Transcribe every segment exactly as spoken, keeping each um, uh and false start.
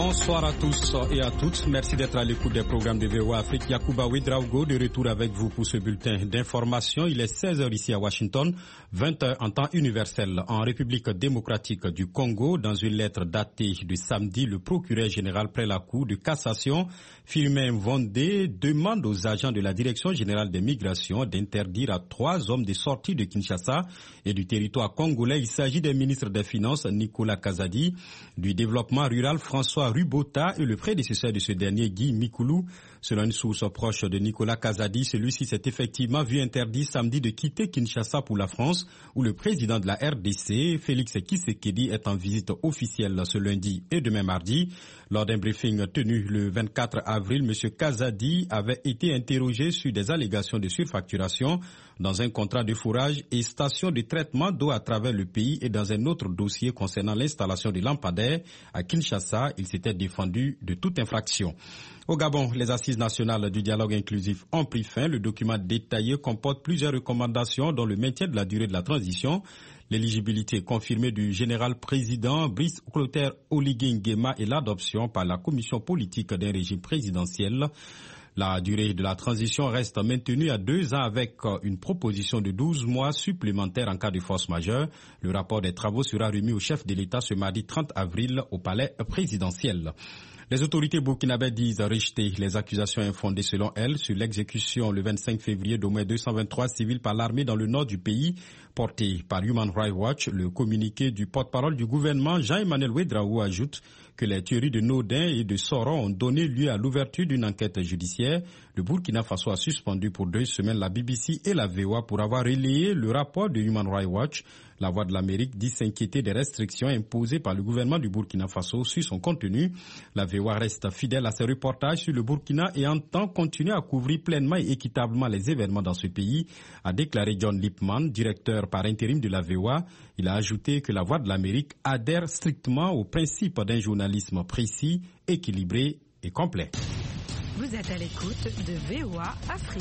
Bonsoir à tous et à toutes. Merci d'être à l'écoute des programmes de V O A Afrique. Yacouba Ouedraogo de retour avec vous pour ce bulletin d'information. Il est seize heures ici à Washington, vingt heures en temps universel. En République démocratique du Congo, dans une lettre datée de samedi, le procureur général près la Cour de cassation, Firmin Vondé, demande aux agents de la Direction générale des migrations d'interdire à trois hommes de sortir de Kinshasa et du territoire congolais. Il s'agit des ministres des Finances, Nicolas Kazadi, du Développement rural, François Rubota, et le prédécesseur de ce dernier, Guy Mikoulou. Selon une source proche de Nicolas Kazadi, celui-ci s'est effectivement vu interdit samedi de quitter Kinshasa pour la France, où le président de la R D C, Félix Tshisekedi, est en visite officielle ce lundi et demain mardi. Lors d'un briefing tenu le vingt-quatre avril, M. Kazadi avait été interrogé sur des allégations de surfacturation dans un contrat de forage et station de traitement d'eau à travers le pays, et dans un autre dossier concernant l'installation de lampadaires à Kinshasa. Il s'était défendu de toute infraction. Au Gabon, les assises nationales du dialogue inclusif ont pris fin. Le document détaillé comporte plusieurs recommandations, dont le maintien de la durée de la transition, l'éligibilité confirmée du général président Brice Clotaire Oligui Nguema et l'adoption par la commission politique d'un régime présidentiel. La durée de la transition reste maintenue à deux ans avec une proposition de douze mois supplémentaires en cas de force majeure. Le rapport des travaux sera remis au chef de l'État ce mardi trente avril au palais présidentiel. Les autorités burkinabées disent rejeter les accusations infondées selon elles sur l'exécution le vingt-cinq février d'au moins deux cent vingt-trois civils par l'armée dans le nord du pays, porté par Human Rights Watch. Le communiqué du porte-parole du gouvernement, Jean-Emmanuel Ouedraogo, ajoute que les tueries de Nodin et de Soron ont donné lieu à l'ouverture d'une enquête judiciaire. Le Burkina Faso a suspendu pour deux semaines la B B C et la V O A pour avoir relayé le rapport de Human Rights Watch. La Voix de l'Amérique dit s'inquiéter des restrictions imposées par le gouvernement du Burkina Faso sur son contenu. La V O A reste fidèle à ses reportages sur le Burkina et entend continuer à couvrir pleinement et équitablement les événements dans ce pays, a déclaré John Lipman, directeur par intérim de la V O A. Il a ajouté que la Voix de l'Amérique adhère strictement au principe d'un journalisme précis, équilibré et complet. Vous êtes à l'écoute de V O A Afrique.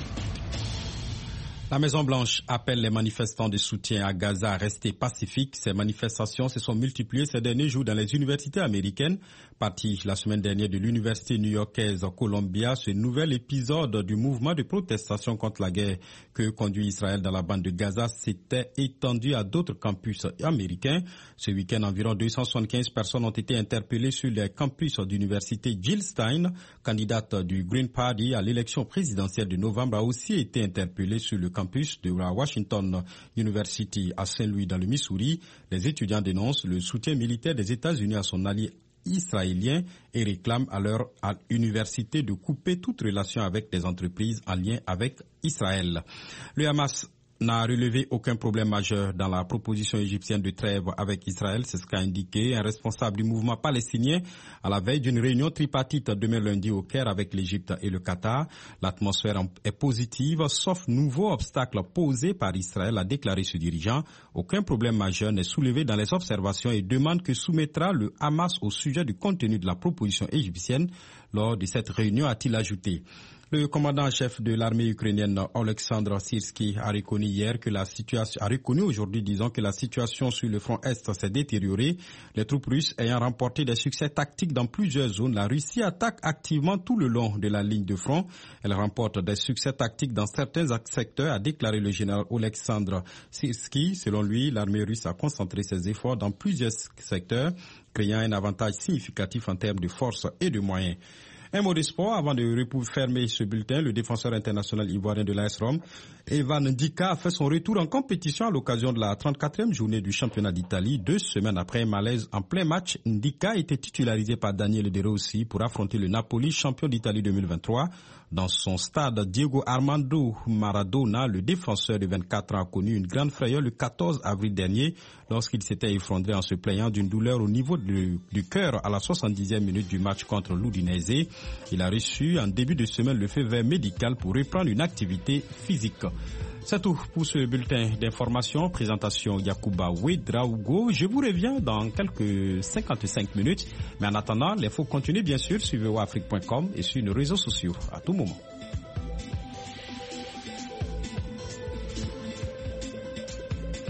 La Maison-Blanche appelle les manifestants de soutien à Gaza à rester pacifiques. Ces manifestations se sont multipliées ces derniers jours dans les universités américaines. Parti la semaine dernière de l'université new-yorkaise Columbia, ce nouvel épisode du mouvement de protestation contre la guerre que conduit Israël dans la bande de Gaza s'était étendu à d'autres campus américains. Ce week-end, environ deux cent soixante-quinze personnes ont été interpellées sur les campus d'université Jill Stein, candidate du Green Party à l'élection présidentielle de novembre, a aussi été interpellée sur le campus de la Washington University à Saint-Louis dans le Missouri. Les étudiants dénoncent le soutien militaire des États-Unis à son allié israélien et réclament à leur à université de couper toute relation avec des entreprises en lien avec Israël. Le Hamas n'a relevé aucun problème majeur dans la proposition égyptienne de trêve avec Israël. C'est ce qu'a indiqué un responsable du mouvement palestinien à la veille d'une réunion tripartite demain lundi au Caire avec l'Égypte et le Qatar. L'atmosphère est positive, sauf nouveau obstacle posé par Israël, a déclaré ce dirigeant. Aucun problème majeur n'est soulevé dans les observations et demande que soumettra le Hamas au sujet du contenu de la proposition égyptienne lors de cette réunion, a-t-il ajouté. Le commandant en chef de l'armée ukrainienne, Oleksandr Syrski, a reconnu hier que la situation, a reconnu aujourd'hui, disons, que la situation sur le front Est s'est détériorée. Les troupes russes ayant remporté des succès tactiques dans plusieurs zones, la Russie attaque activement tout le long de la ligne de front. Elle remporte des succès tactiques dans certains secteurs, a déclaré le général Oleksandr Syrski. Selon lui, l'armée russe a concentré ses efforts dans plusieurs secteurs, créant un avantage significatif en termes de force et de moyens. Un mot de sport avant de fermer ce bulletin. Le défenseur international ivoirien de l'A S Rome, Evan Ndika, a fait son retour en compétition à l'occasion de la trente-quatrième journée du championnat d'Italie. Deux semaines après un malaise en plein match, Ndika était titularisé par Daniele De Rossi pour affronter le Napoli, champion d'Italie deux mille vingt-trois. Dans son stade Diego Armando Maradona, le défenseur de vingt-quatre ans a connu une grande frayeur le quatorze avril dernier lorsqu'il s'était effondré en se plaignant d'une douleur au niveau du, du cœur à la soixante-dixième minute du match contre l'Udinese. Il a reçu en début de semaine le feu vert médical pour reprendre une activité physique. C'est tout pour ce bulletin d'information. Présentation Yacouba Ouedraogo. Je vous reviens dans quelques cinquante-cinq minutes. Mais en attendant, l'info continue bien sûr sur v o a afrique point com et sur nos réseaux sociaux à tout moment.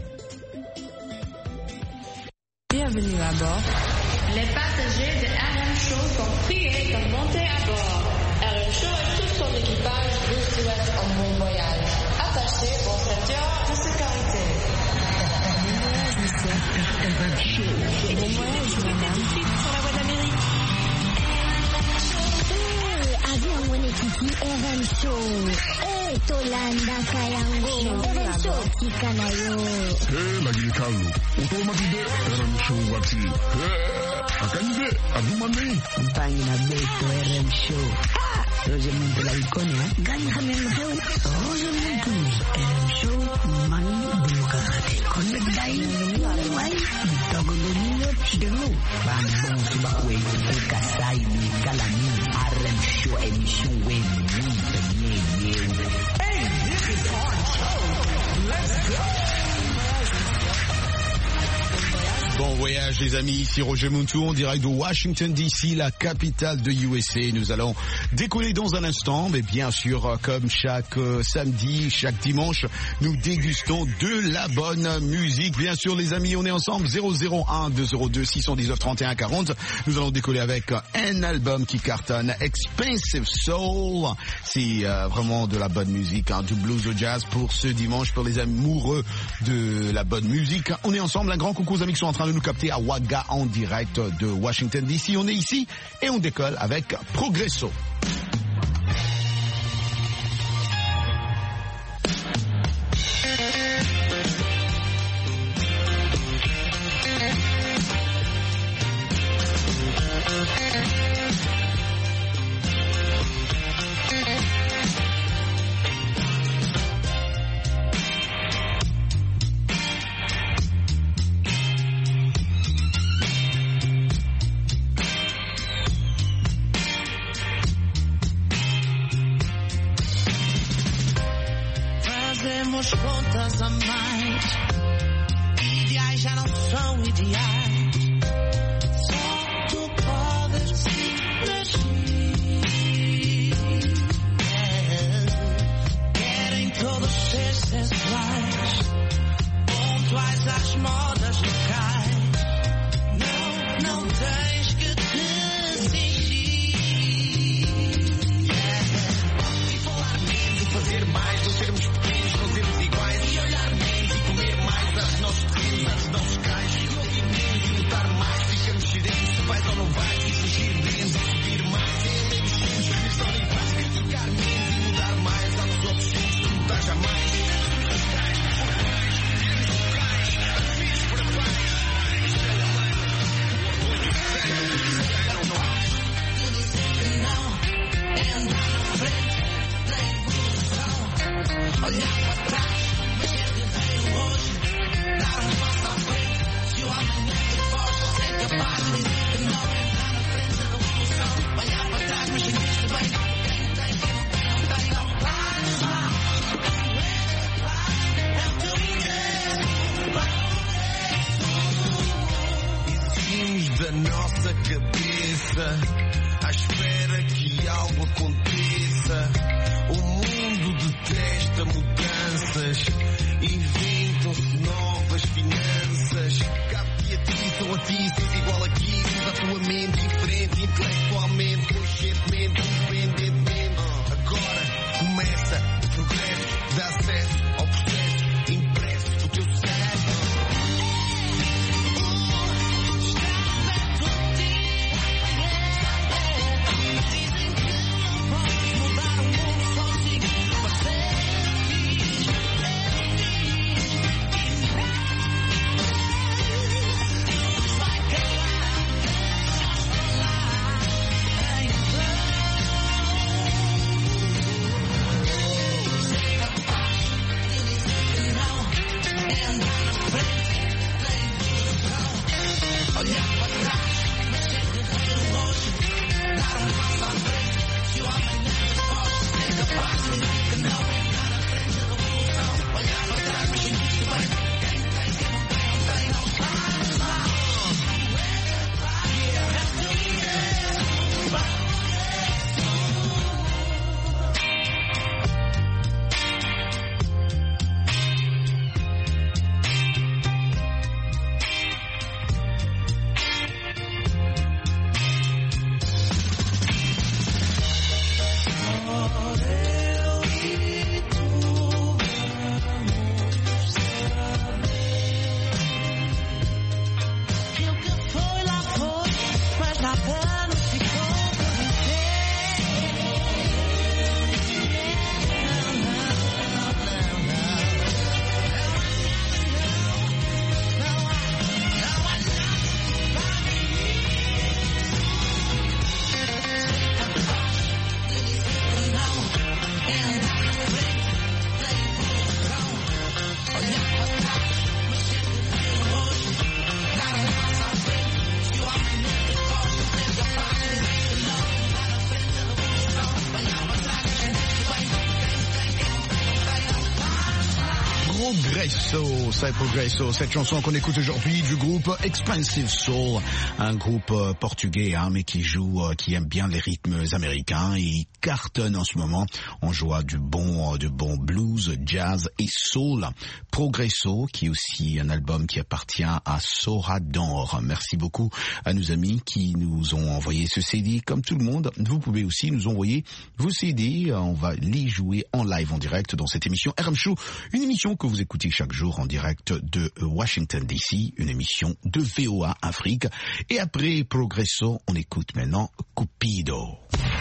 Bienvenue à bord. Les passagers de R M M Show sont priés de monter à bord. R M Show et tout son équipage vous souhaitent un bon voyage. Attachez vos ceintures de sécurité. R M Show. Bon voyage, madame. Sur la voie d'Amérique. Avion Wenekiki R M Show. Eh, Tolanda Kayango. R M Show Kikanayo. Eh, lagi kalu. Utomati de R M Show wati. Eh, akanje adumani. Mpangi na beto R M Show. Ah, Roger Muntu la ikonia. Gani hamem heu. Roger Muntu. R M Show mani buluka kate. Connect dai. Wai. Togo domino chidelu. Bambong subakwe. Kasai ni kalani. R M Show émission win win premier. Hey, this is our show. Let's go. Bon voyage les amis, ici Roger Muntu en direct de Washington D C, la capitale de U S A. Nous allons décoller dans un instant, mais bien sûr comme chaque euh, samedi, chaque dimanche, nous dégustons de la bonne musique. Bien sûr les amis, on est ensemble, zéro zéro un deux zéro deux six un neuf trente et un quarante. Nous allons décoller avec un album qui cartonne, Expensive Soul. C'est euh, vraiment de la bonne musique, hein, du blues au jazz pour ce dimanche, pour les amoureux de la bonne musique. On est ensemble, un grand coucou aux amis qui sont en train de nous capter à Wagga en direct de Washington D C. On est ici et on décolle avec Progresso. Fazemos contas a mais. Ideais já não são ideais. Só tu podes agir. Querem todos ser sensuais, pontuais às modas locais. Não, não tens que te fingir. E falar menos e fazer mais, não sermos pequenos, não sermos iguais. E olhar menos e comer mais aos nossos terrenos, aos nossos cais. E ouvir menos e lutar mais, ficamos serenos, se vais ou não vais. E fugir menos e subir mais. E menos simples, que só nem vais. Criticar menos e mudar mais aos outros tempos, tu mudar jamais. Olhar para trás, mas é viver hoje. Dar um passo à frente. Se o amanhã te foge, você é capaz de dizer que não. Entrar na frente da revolução. Olhar para trás, mas sentiste bem. Quem tem, quem não tem, não tem, não faz mal. É o teu interesse. Exigimos da nossa cabeça, à espera que algo aconteça. O mundo detesta mudanças, inventam-se novas finanças. Cabe-te a ti, são a ti, sês igual aqui. Usa a tua mente diferente, intelectualmente, conscientemente, independentemente. Agora começa o progresso, dá acesso ao processo impresso do teu cérebro. Dizem que não podes mudar o mundo sozinho, mas ser feliz, vai calar, falar em vão. Ser capaz Progresso, c'est Progresso, cette chanson qu'on écoute aujourd'hui du groupe Expensive Soul, un groupe euh, portugais hein, mais qui joue, euh, qui aime bien les rythmes américains et il cartonne en ce moment. On joue à du bon, euh, du bon blues, jazz et soul. Progresso, qui est aussi un album qui appartient à Sorador. Merci beaucoup à nos amis qui nous ont envoyé ce C D. Comme tout le monde, vous pouvez aussi nous envoyer vos C D. On va les jouer en live, en direct dans cette émission R M Show, une émission que vous écoutez chaque jour en direct de Washington D C, une émission de V O A Afrique. Et après Progresso, on écoute maintenant Cupido.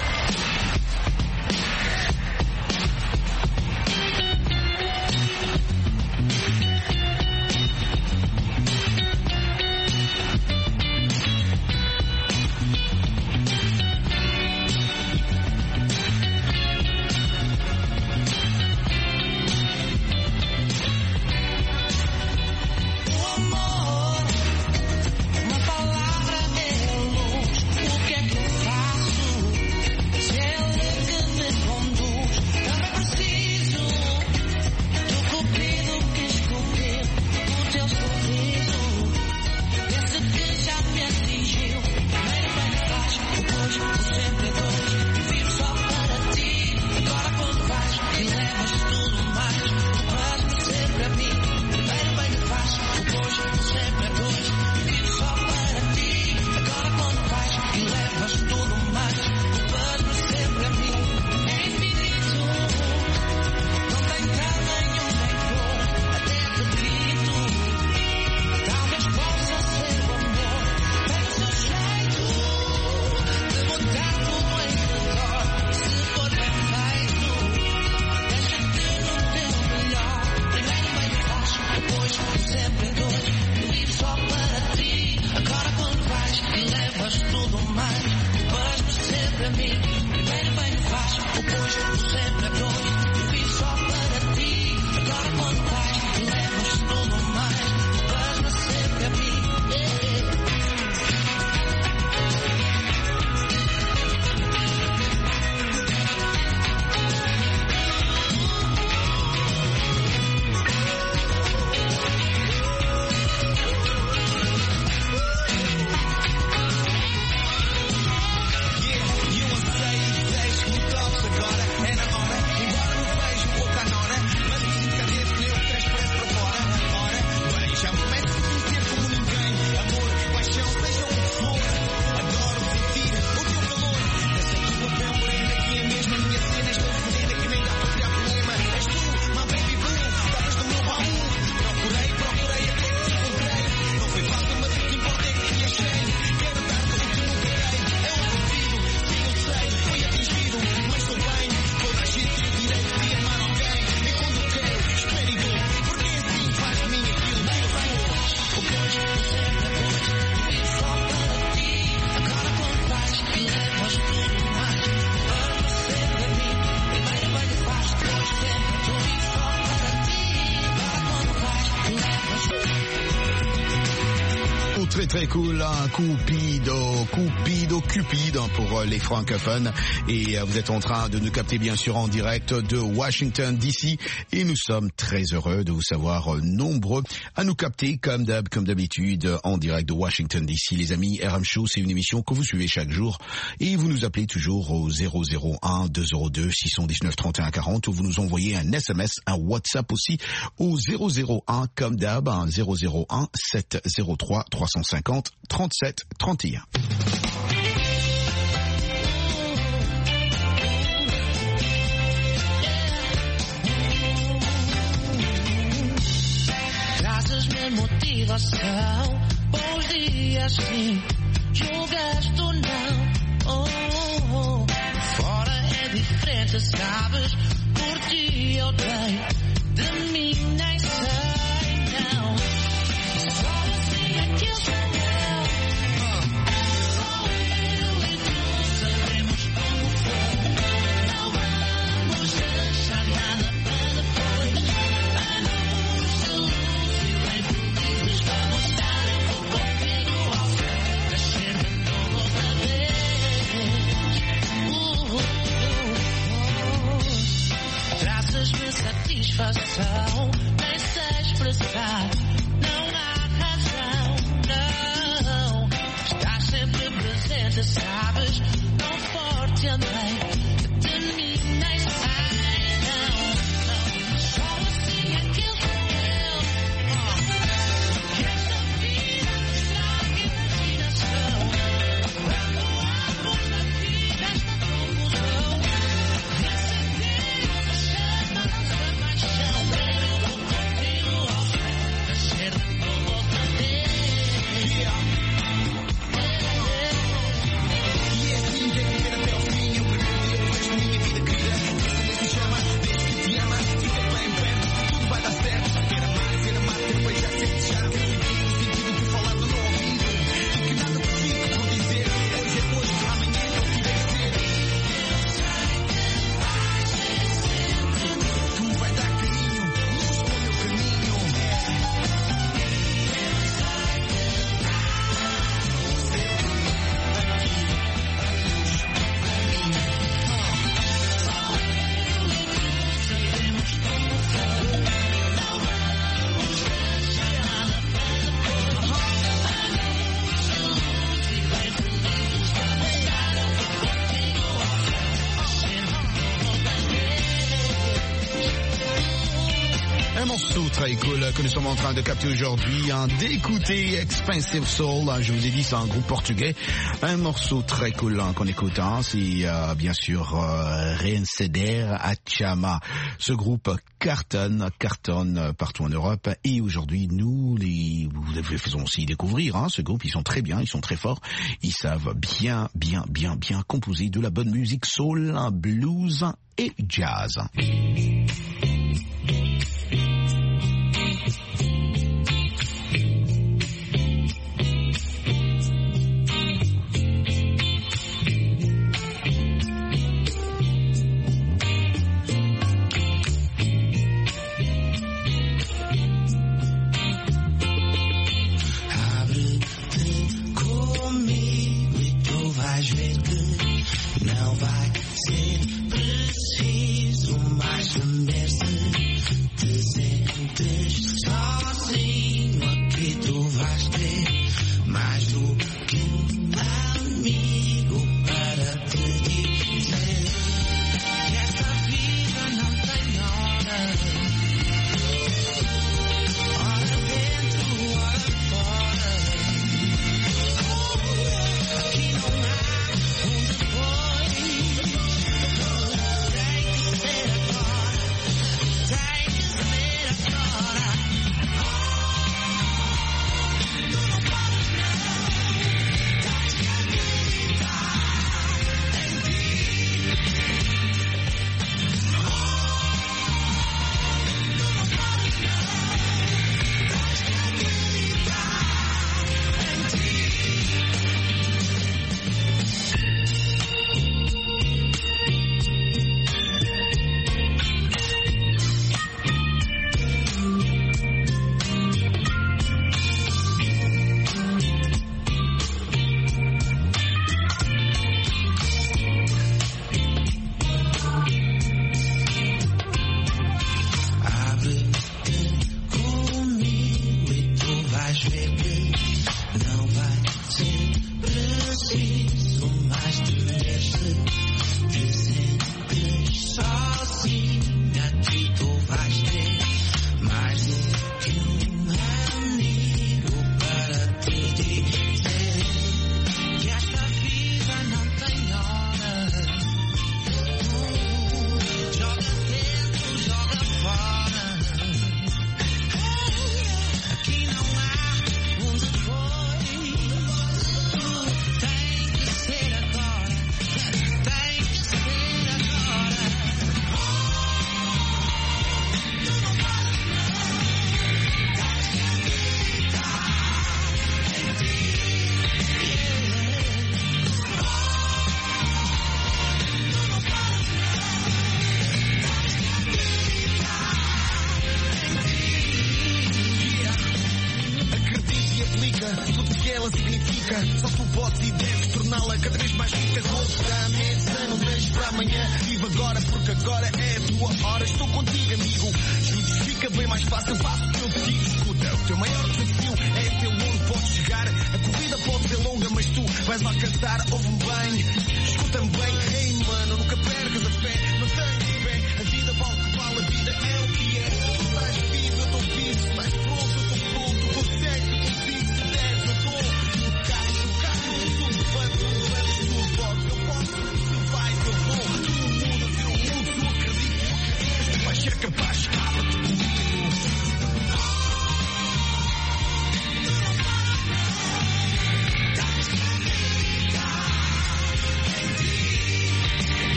Très très cool, hein, Cupido, Cupido, Cupid hein, pour les francophones. Et euh, vous êtes en train de nous capter bien sûr en direct de Washington D C. Et nous sommes très heureux de vous savoir euh, nombreux à nous capter comme d'hab, comme d'habitude en direct de Washington D C. Les amis, R M Show, c'est une émission que vous suivez chaque jour. Et vous nous appelez toujours au zéro zéro un deux zéro deux six un neuf trente et un quarante ou vous nous envoyez un S M S, un WhatsApp aussi au zéro zéro un comme d'hab, un zéro zéro un sept zéro trois trois cent cinquante trente-sept trente et un. Trazes-me motivação, bons dias sim, julgaste ou não, oh, oh, oh. Fora é diferente, sabes, por ti eu dei, de mim nem sei, não. Só assim é que eu sou eu, só eu e tu sabemos como foi, não vamos deixar nada para depois, anos de luz e bem felizes vamos estar contigo ao fim, nascer de novo outra vez, uh, uh, uh, uh. Trazes-me satisfação, morceau très cool que nous sommes en train de capter aujourd'hui, hein, d'écouter Expensive Soul, hein, je vous ai dit c'est un groupe portugais, un morceau très cool hein, qu'on écoute, hein, c'est euh, bien sûr euh, Reinceder a Chama. Ce groupe cartonne, cartonne partout en Europe et aujourd'hui nous les, vous les faisons aussi découvrir, hein, ce groupe, ils sont très bien, ils sont très forts, ils savent bien, bien, bien, bien composer de la bonne musique soul, blues et jazz.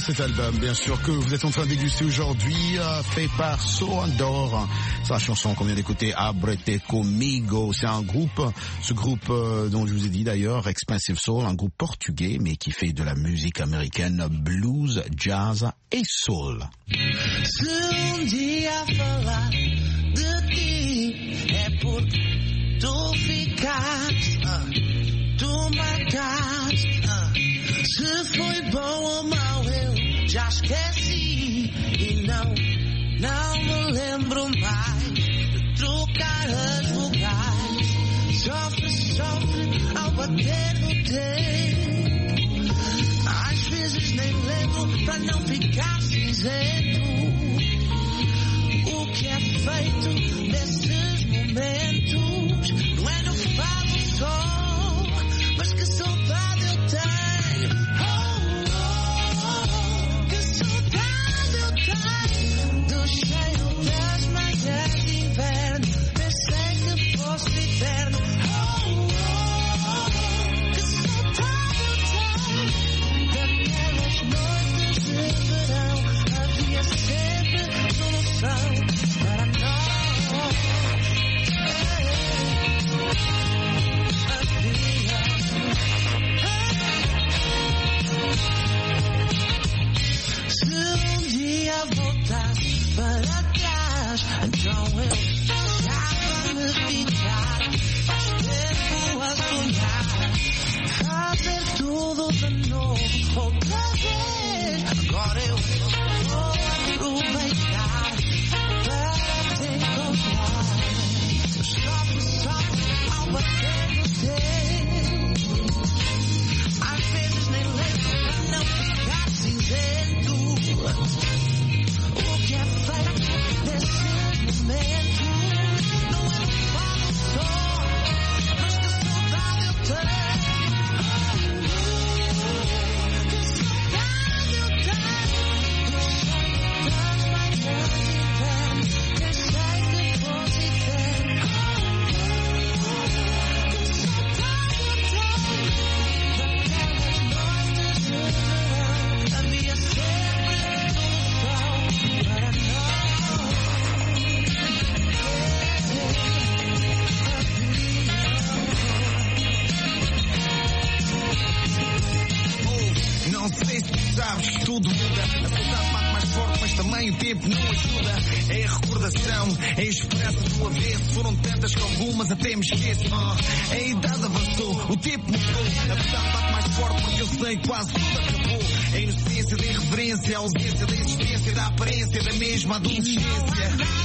cet album, bien sûr, que vous êtes en train de déguster aujourd'hui, euh, fait par Soandor. C'est la chanson qu'on vient d'écouter, Abrete Comigo. C'est un groupe, ce groupe euh, dont je vous ai dit d'ailleurs, Expensive Soul, un groupe portugais, mais qui fait de la musique américaine, blues, jazz et soul. Se um dia falar de ti é porque tu ficaste, uh, tu marcaste, uh, se foi bom ou mau eu já esqueci e não, não me lembro mais de trocar as vogais. Sofre, sofre ao bater no tempo, às vezes nem lembro pra não ficar cinzento. O que é feito nesses momentos não é no fado só, mas que saudade eu tenho. Oh, oh, oh, que saudade eu tenho do cheiro das manhãs de inverno. Pensei que fosse eterno. Oh, oh, oh, que saudade eu tenho daquelas noites de verão. Havia sempre solução para nós. Se um dia voltasse para trás, então eu deixava me ficar mais tempo a sonhar, fazer tudo de novo outra vez. Agora eu vou aproveitar para te encontrar. Sofre, sofre ao bater no tempo, às vezes nem lembro pra não ficar cinzento. O que é feito nesses momentos não é um fado só, mas que saudade eu tenho. Que saudade eu tenho do cheiro das manhãs de inverno. Pensei que fosse eterno. Que saudade eu tenho daquelas noites de verão. Havia sempre solução para nós. Não sei se sabes, tudo muda. A saudade bate mais forte, mas também o tempo não ajuda. É a recordação, é a esperança do avesso. Foram tantas que algumas até me esqueço. uh, A idade avançou, o tempo mudou. A verdade bate mais forte porque eu sei que quase tudo acabou. A inocência da irreverência, a ausência da existência, da aparência da mesma adolescência.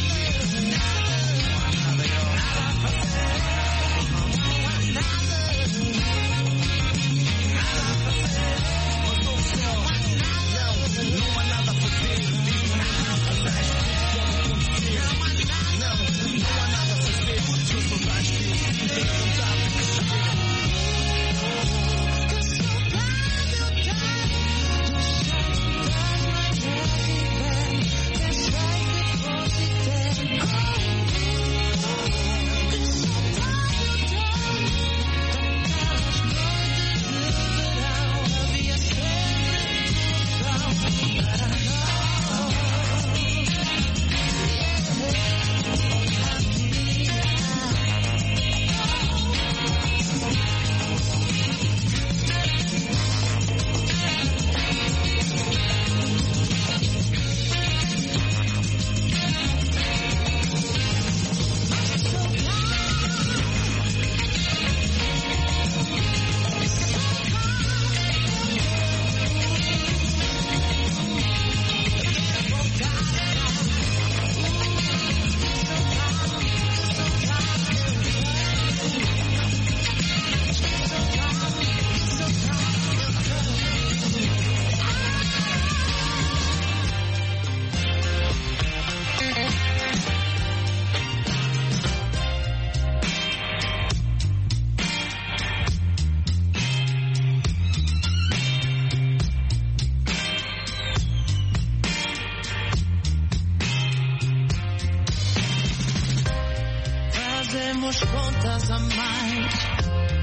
Fazemos contas a mais,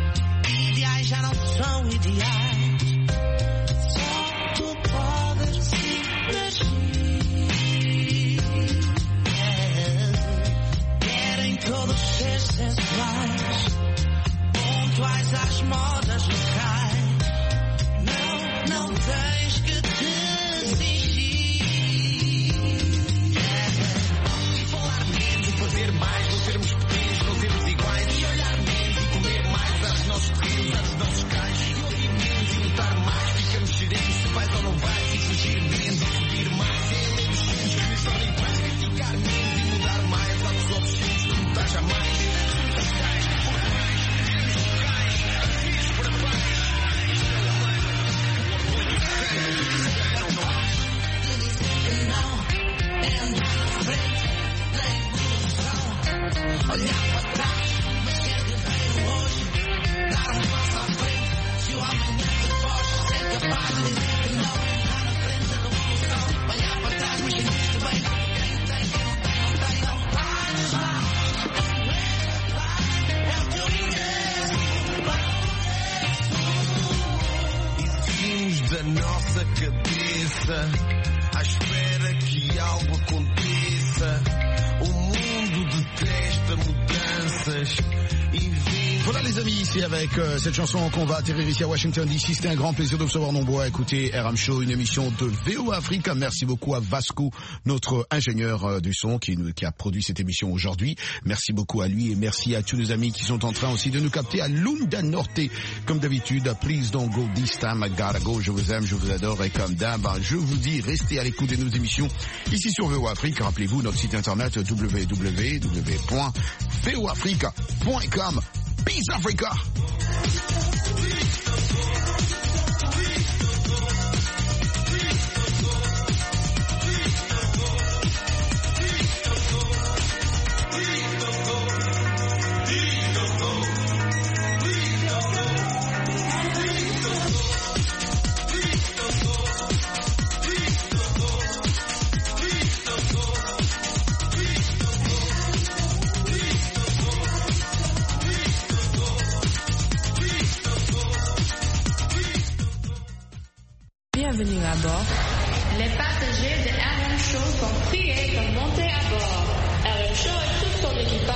ideais já não são ideais. Só tu podes modas locais. Não, não tens que desistir. Yeah. E falar menos e fazer mais, não sermos pequenos, não sermos iguais. E olhar menos e comer mais aos nossos terrenos, aos nossos cais. E ouvir menos e lutar mais, ficamos serenos se vais ou não vais. E fugir menos e subir mais. É menos menos que só nem vais. Criticar menos e mudar mais aos obscenos, não mudar jamais. Olhar para trás, mas ser guerreiro hoje. Dar um passo à frente, se o amanhã te foge. Ser capaz de dizer que não, entrar na frente da revolução. Olhar para trás, mas sentir-te bem. Quem tem, quem não tem, não tem, não vai, vai. É o teu ingresso. Exigimos da nossa cabeça, à espera que algo aconteça. O mundo detesta mudanças e vem. Voilà les amis, c'est avec euh, cette chanson qu'on va atterrir ici à Washington D C. C'était un grand plaisir de vous recevoir nombreux à écouter R M Show, une émission de V O A Africa. Merci beaucoup à Vasco, notre ingénieur euh, du son qui, nous, qui a produit cette émission aujourd'hui. Merci beaucoup à lui et merci à tous nos amis qui sont en train aussi de nous capter à Lunda Norte. Comme d'habitude, please don't go this time, I gotta go. Je vous aime, je vous adore et comme d'hab, je vous dis, restez à l'écoute de nos émissions ici sur V O A Africa. Rappelez-vous notre site internet w w w point v o africa point com. Peace Africa! Bienvenue à bord. Les passagers de R M Show sont priés